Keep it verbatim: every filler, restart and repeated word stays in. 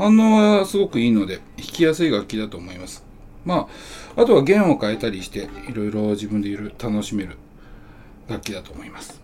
反応はすごくいいので弾きやすい楽器だと思います。まああとは弦を変えたりしていろいろ自分でいろいろ楽しめる楽器だと思います。